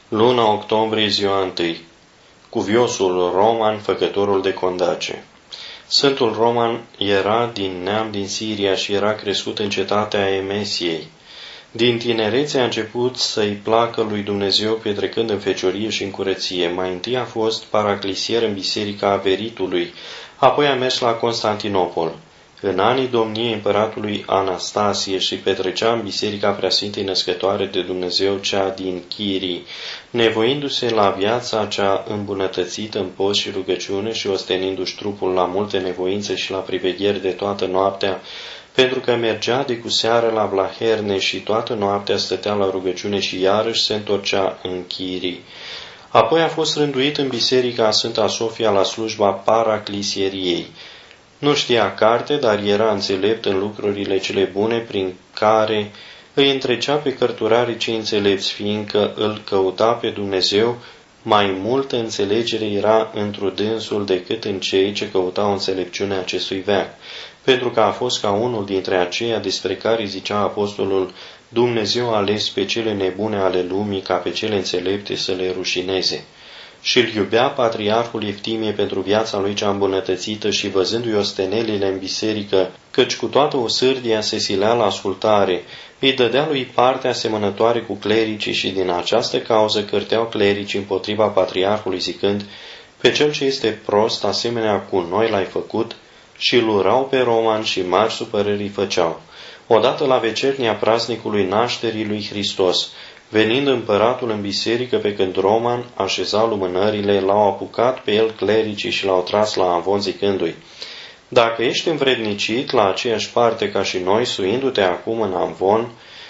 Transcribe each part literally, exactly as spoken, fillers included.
Luna octombrie, ziua întâi. Cuviosul Roman, făcătorul de condace. Sfântul Roman era din neam din Siria și era crescut în cetatea Emesiei. Din tinerețe a început să-i placă lui Dumnezeu, petrecând în feciorie și în curăție. Mai întâi a fost paraclisier în biserica Averitului, apoi a mers la Constantinopol. În anii domniei împăratului Anastasie și petrecea în biserica Preasfintei Născătoare de Dumnezeu, cea din Chirii, nevoindu-se la viața cea îmbunătățită în post și rugăciune și ostenindu-și trupul la multe nevoințe și la privegheri de toată noaptea, pentru că mergea de cu seară la Vlaherne și toată noaptea stătea la rugăciune și iarăși se întorcea în Chirii. Apoi a fost rânduit în biserica Sfânta Sofia la slujba paraclisieriei. Nu știa carte, dar era înțelept în lucrurile cele bune prin care îi întrecea pe cărturarii cei înțelepți, fiindcă îl căuta pe Dumnezeu. Mai multă înțelegere era întru dânsul decât în cei ce căutau înțelepciunea acestui veac, pentru că a fost ca unul dintre aceia despre care zicea apostolul: Dumnezeu a ales pe cele nebune ale lumii ca pe cele înțelepte să le rușineze. Și îl iubea patriarhul Eftimie pentru viața lui cea îmbunătățită și văzându-i ostenelile în biserică, căci cu toată osârdia se silea la ascultare, îi dădea lui parte asemănătoare cu clericii și din această cauză cârteau clericii împotriva patriarhului zicând: pe cel ce este prost asemenea cu noi l-ai făcut, și îl urau pe Roman și mari supărări făceau. Odată la vecernia praznicului nașterii lui Hristos, venind împăratul în biserică pe când Roman așeza lumânările, l-au apucat pe el clericii și l-au tras la amvon zicându-i: dacă ești învrednicit la aceeași parte ca și noi, suindu-te acum în amvon,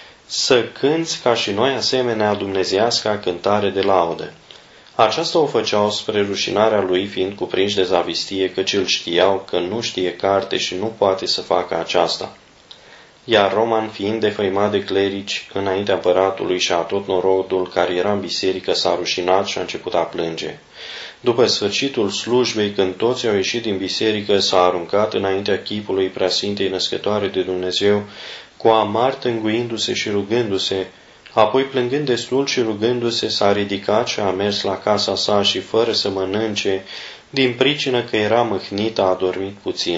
să cânți ca și noi asemenea dumnezeiasca cântare de laudă. Aceasta o făceau spre rușinarea lui, fiind cuprinși de zavistie, căci îl știau că nu știe carte și nu poate să facă aceasta. Iar Roman, fiind defăimat de clerici înaintea împăratului și a tot norodul care era în biserică, s-a rușinat și a început a plânge. După sfârșitul slujbei, când toți au ieșit din biserică, s-a aruncat înaintea chipului Preasfintei Născătoare de Dumnezeu, cu amar tânguindu-se și rugându-se. Apoi, plângând destul și rugându-se, s-a ridicat și a mers la casa sa și, fără să mănânce, din pricină că era mâhnit, a adormit puțin.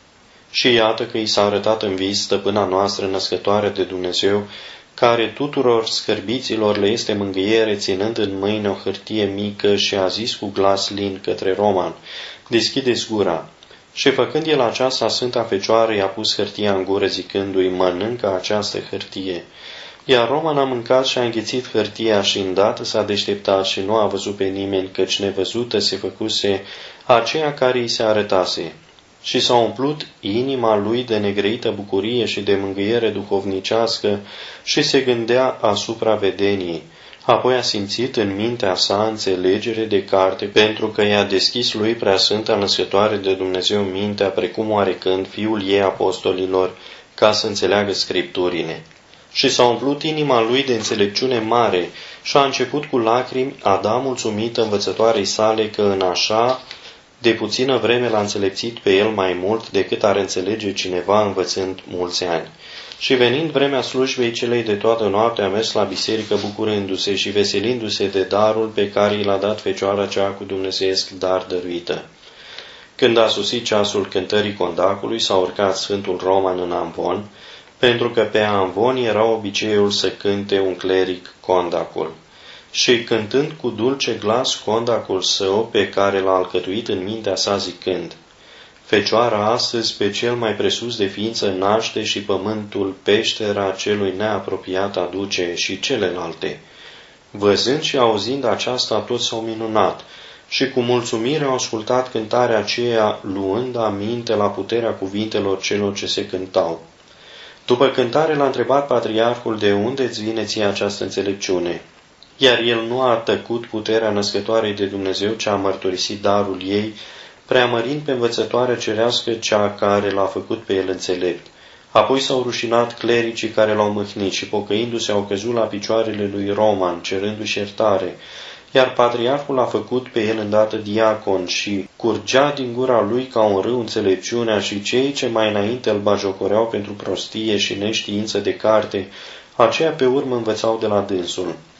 Și iată că i s-a arătat în vis stăpâna noastră născătoare de Dumnezeu, care tuturor scârbiților le este mângâiere, ținând în mâini o hârtie mică, și a zis cu glas lin către Roman: deschide-ți gura. Și făcând el aceasta, Sfânta Fecioară i-a pus hârtia în gură, zicându-i: mănâncă această hârtie. Iar Roman a mâncat și a înghițit hârtia și îndată s-a deșteptat și nu a văzut pe nimeni, căci nevăzută se făcuse aceea care îi se arătase. Și s-a umplut inima lui de negrăită bucurie și de mângâiere duhovnicească și se gândea asupra vedeniei. Apoi a simțit în mintea sa înțelegere de carte, pentru că i-a deschis lui Preasfânta Născătoare de Dumnezeu mintea, precum oarecând fiul ei apostolilor, ca să înțeleagă scripturile. Și s-a umplut inima lui de înțelepciune mare și a început cu lacrimi a da mulțumită învățătoarei sale că în așa de puțină vreme l-a înțelepțit pe el mai mult decât ar înțelege cineva învățând mulți ani. Și venind vremea slujbei celei de toată noaptea, a mers la biserică bucurându-se și veselindu-se de darul pe care i l-a dat Fecioara cea cu dumnezeiesc dar dăruită. Când a sosit ceasul cântării condacului, s-a urcat Sfântul Roman în amvon, pentru că pe amvon era obiceiul să cânte un cleric condacul. Și cântând cu dulce glas condacul său, pe care l-a alcătuit în mintea sa zicând: Fecioara astăzi pe cel mai presus de ființă naște și pământul peștera celui neapropiat aduce și celelalte. Văzând și auzind aceasta, toți s-au minunat și cu mulțumire au ascultat cântarea aceea, luând aminte la puterea cuvintelor celor ce se cântau. După cântare l-a întrebat patriarhul: de unde îți vine ție această înțelepciune? Iar el nu a tăcut puterea născătoarei de Dumnezeu ce a mărturisit darul ei, preamărind pe învățătoarea cerească cea care l-a făcut pe el înțelept. Apoi s-au rușinat clericii care l-au mâhnit și, pocăindu-se, au căzut la picioarele lui Roman, cerându-și iertare, iar patriarhul a făcut pe el îndată diacon și curgea din gura lui ca un râu înțelepciunea, și cei ce mai înainte îl bajocoreau pentru prostie și neștiință de carte, aceea pe urmă învățau de la dânsul.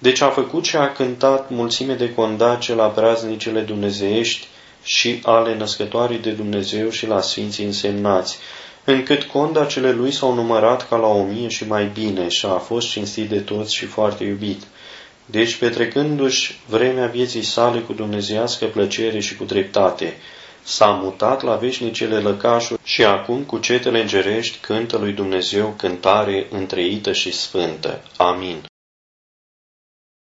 Deci a făcut și a cântat mulțime de condace la praznicele dumnezeiești și ale născătoarei de Dumnezeu și la sfinții însemnați, încât condacele lui s-au numărat ca la o mie și mai bine și a fost cinstit de toți și foarte iubit. Deci, petrecându-și vremea vieții sale cu dumnezeiască plăcere și cu dreptate, s-a mutat la veșnicele lăcașuri și acum cu cetele îngerești cântă lui Dumnezeu cântare întreită și sfântă. Amin.